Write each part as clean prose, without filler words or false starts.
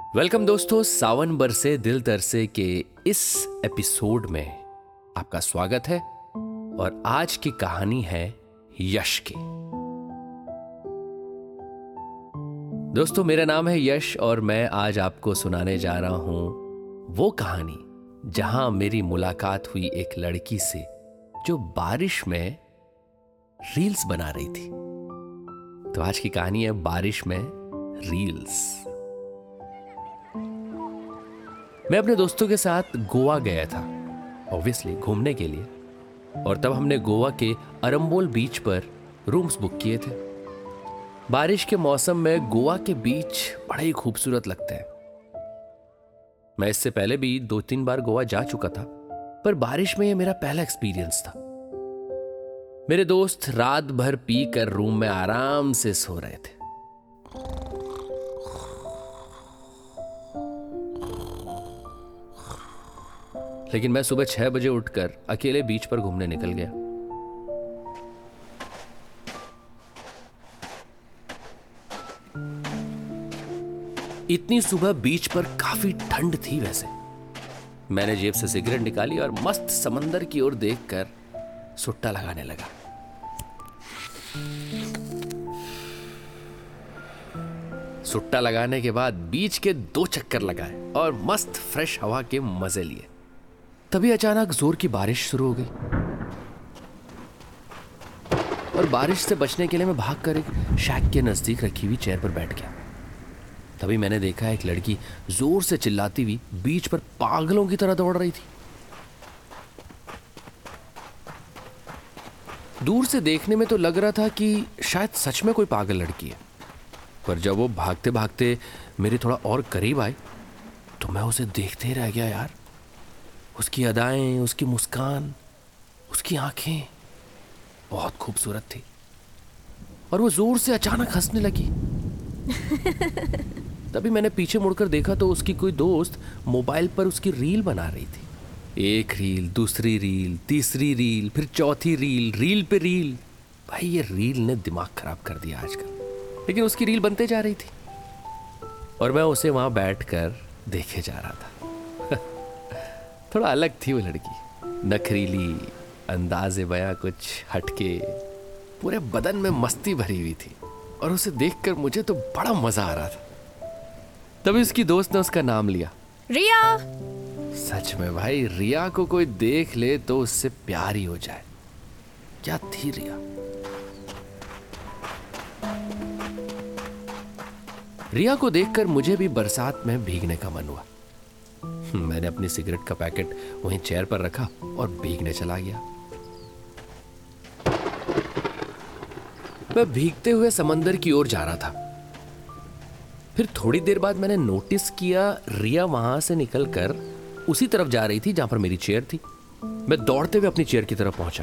Welcome दोस्तों, सावन बरसे दिल तरसे के इस एपिसोड में आपका स्वागत है। और आज की कहानी है यश की। दोस्तों, मेरा नाम है यश और मैं आज आपको सुनाने जा रहा हूं वो कहानी जहां मेरी मुलाकात हुई एक लड़की से जो बारिश में रील्स बना रही थी। तो आज की कहानी है बारिश में रील्स। मैं अपने दोस्तों के साथ गोवा गया था, ऑब्वियसली घूमने के लिए। और तब हमने गोवा के अरंबोल बीच पर रूम्स बुक किए थे। बारिश के मौसम में गोवा के बीच बड़े ही खूबसूरत लगते हैं। मैं इससे पहले भी 2-3 बार गोवा जा चुका था, पर बारिश में यह मेरा पहला एक्सपीरियंस था। मेरे दोस्त रात भर पी कर रूम में आराम से सो रहे थे। लेकिन मैं सुबह 6 बजे उठकर अकेले बीच पर घूमने निकल गया। इतनी सुबह बीच पर काफी ठंड थी। वैसे मैंने जेब से सिगरेट निकाली और मस्त समंदर की ओर देखकर सुट्टा लगाने लगा। सुट्टा लगाने के बाद बीच के 2 चक्कर लगाए और मस्त फ्रेश हवा के मजे लिए। तभी अचानक जोर की बारिश शुरू हो गई और बारिश से बचने के लिए मैं भागकर एक शैक के नजदीक रखी हुई चेयर पर बैठ गया। तभी मैंने देखा एक लड़की जोर से चिल्लाती हुई बीच पर पागलों की तरह दौड़ रही थी। दूर से देखने में तो लग रहा था कि शायद सच में कोई पागल लड़की है, पर जब वो भागते भागते मेरे थोड़ा और करीब आई तो मैं उसे देखते ही रह गया यार। उसकी अदाएं, उसकी मुस्कान, उसकी आंखें बहुत खूबसूरत थी और वो जोर से अचानक हंसने लगी। तभी मैंने पीछे मुड़कर देखा तो उसकी कोई दोस्त मोबाइल पर उसकी रील बना रही थी। एक रील, दूसरी रील, तीसरी रील, फिर चौथी रील, रील पे रील। भाई ये रील ने दिमाग खराब कर दिया आजकल। लेकिन उसकी रील बनते जा रही थी और मैं उसे वहां बैठकर देखे जा रहा था। थोड़ा अलग थी वो लड़की, नखरीली, अंदाज़े बयां कुछ हटके, पूरे बदन में मस्ती भरी हुई थी और उसे देखकर मुझे तो बड़ा मजा आ रहा था। तभी उसकी दोस्त ने उसका नाम लिया, रिया। सच में भाई, रिया को कोई देख ले तो उससे प्यार ही हो जाए। क्या थी रिया। रिया को देखकर मुझे भी बरसात में भीगने का मन हुआ। मैंने अपनी सिगरेट का पैकेट वहीं चेयर पर रखा और भीगने चला गया। मैं भीगते हुए समंदर की ओर जा रहा था। फिर थोड़ी देर बाद मैंने नोटिस किया रिया वहां से निकलकर उसी तरफ जा रही थी जहां पर मेरी चेयर थी। मैं दौड़ते हुए अपनी चेयर की तरफ पहुंचा।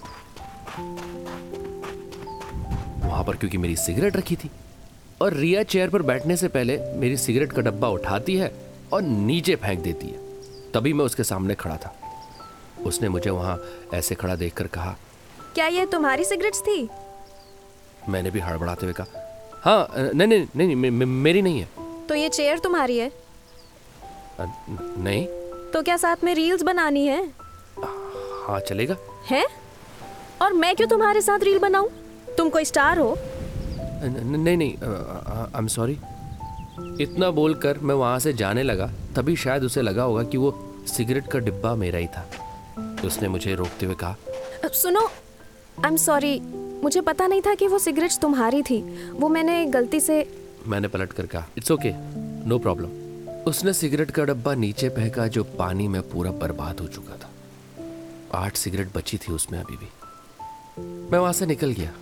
वहां पर क्योंकि मेरी सिगरेट रखी थी और रिया चेयर पर बैठने से पहले मेरी सिगरेट का डब्बा उठाती है और नीचे फेंक देती है। तभी मैं उसके सामने खड़ा था। उसने मुझे वहां ऐसे खड़ा देखकर कहा, क्या ये तुम्हारी सिगरेट्स थी? मैंने भी हड़बड़ाते हुए कहा, हाँ, नहीं, मेरी नहीं है। तो ये चेयर तुम्हारी है? नहीं। तो क्या साथ में रील्स बनानी है? हाँ, चलेगा। है? और मैं क्यों तुम्हारे साथ रील बनाऊं? तुम कोई स्टार हो? नहीं, आई एम सॉरी। इतना बोलकर मैं वहां से जाने लगा। तभी शायद उसे लगा होगा कि वो सिगरेट का डिब्बा मेरा ही था। उसने मुझे रोकते हुए कहा, सुनो, आई एम सॉरी, मुझे पता नहीं था कि वो सिगरेट्स तुम्हारी थी। वो मैंने गलती से। मैंने पलट कर कहा, इट्स ओके, नो प्रॉब्लम। उसने सिगरेट का डब्बा नीचे फेंका जो पानी में पूरा बर्बाद हो चुका था। 8 सिगरेट बची थी उसमें अभी भी। मैं वहां से निकल गया,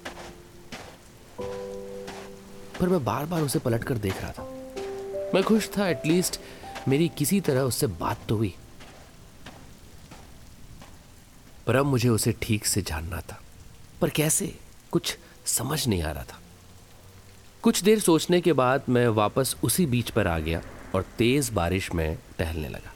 पर मैं बार बार उसे पलट कर देख रहा था। मैं खुश था, एटलीस्ट मेरी किसी तरह उससे बात तो हुई। पर अब मुझे उसे ठीक से जानना था, पर कैसे, कुछ समझ नहीं आ रहा था। कुछ देर सोचने के बाद मैं वापस उसी बीच पर आ गया और तेज बारिश में टहलने लगा।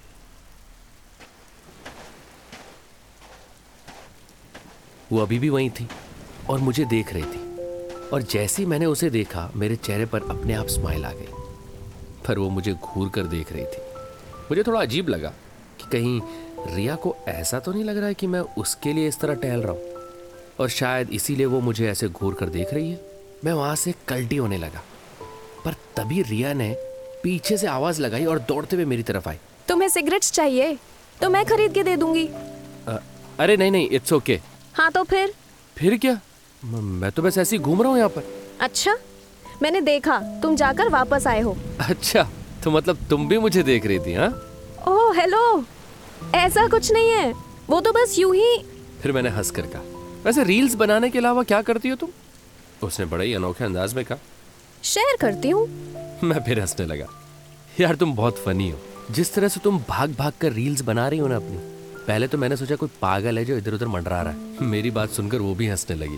वो अभी भी वहीं थी और मुझे देख रही थी। और जैसे ही मैंने उसे देखा मेरे चेहरे पर अपने आप स्माइल आ गई। पर वो मुझे घूर कर देख रही थी। मुझे थोड़ा अजीब लगा कि कहीं रिया को ऐसा तो नहीं लग रहा है कि मैं उसके लिए इस तरह टहल रहा हूँ, और शायद इसीलिए वो मुझे ऐसे घूर कर देख रही है। मैं वहाँ से कल्टी होने लगा, पर तभी रिया ने पीछे से आवाज़ लगाई और दौड़ते हुए मेरी तरफ आई। तुम्हें सिगरेट्स चाहिए तो मैं खरीद के दे दूंगी। अरे नहीं, इट्स ओके। हाँ तो फिर क्या? मैं तो बस ऐसे ही घूम रहा हूँ यहाँ पर। अच्छा, मैंने देखा तुम जाकर वापस आए हो। अच्छा, तो मतलब तुम भी मुझे देख रही थी? हाँ, ओह हेलो, ऐसा कुछ नहीं है, वो तो बस यूं ही। फिर मैंने हंस कर कहा, वैसे रील्स बनाने के अलावा क्या करती हो तुम? उसने बड़े ही अनोखे अंदाज में कहा, शेयर करती हूँ। मैं फिर हंसने लगा। यार तुम बहुत फनी हो। जिस तरह से तुम भाग भाग कर रील्स बना रही हो ना अपनी, पहले तो मैंने सोचा कोई पागल है जो इधर उधर मंडरा रहा है। मेरी बात सुनकर वो भी हंसने लगी।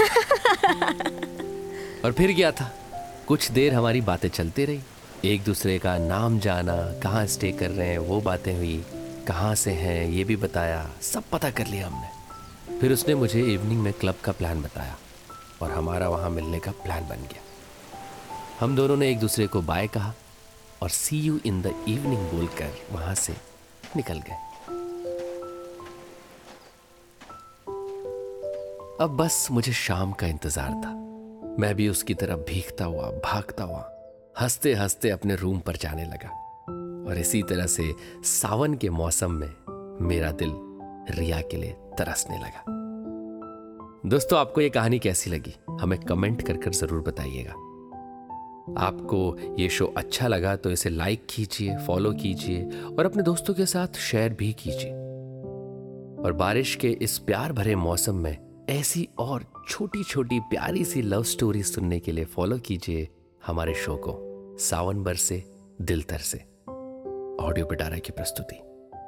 और फिर क्या था, कुछ देर हमारी बातें चलती रही। एक दूसरे का नाम जाना, कहाँ स्टे कर रहे हैं वो बातें हुई, कहाँ से हैं ये भी बताया, सब पता कर लिया हमने। फिर उसने मुझे इवनिंग में क्लब का प्लान बताया और हमारा वहाँ मिलने का प्लान बन गया। हम दोनों ने एक दूसरे को बाय कहा और see you in the evening बोलकर वहाँ से निकल गए। अब बस मुझे शाम का इंतजार था। मैं भी उसकी तरफ भीगता हुआ, भागता हुआ, हंसते हंसते अपने रूम पर जाने लगा। और इसी तरह से सावन के मौसम में मेरा दिल रिया के लिए तरसने लगा। दोस्तों, आपको ये कहानी कैसी लगी हमें कमेंट कर कर जरूर बताइएगा। आपको ये शो अच्छा लगा तो इसे लाइक कीजिए, फॉलो कीजिए और अपने दोस्तों के साथ शेयर भी कीजिए। और बारिश के इस प्यार भरे मौसम में ऐसी और छोटी छोटी प्यारी सी लव स्टोरी सुनने के लिए फॉलो कीजिए हमारे शो को। सावन बरसे दिल तरसे, ऑडियो पिटारा की प्रस्तुति।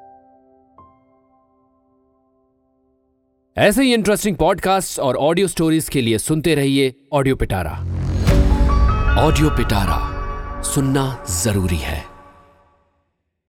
ऐसे ही इंटरेस्टिंग पॉडकास्ट और ऑडियो स्टोरीज के लिए सुनते रहिए ऑडियो पिटारा। ऑडियो पिटारा सुनना जरूरी है।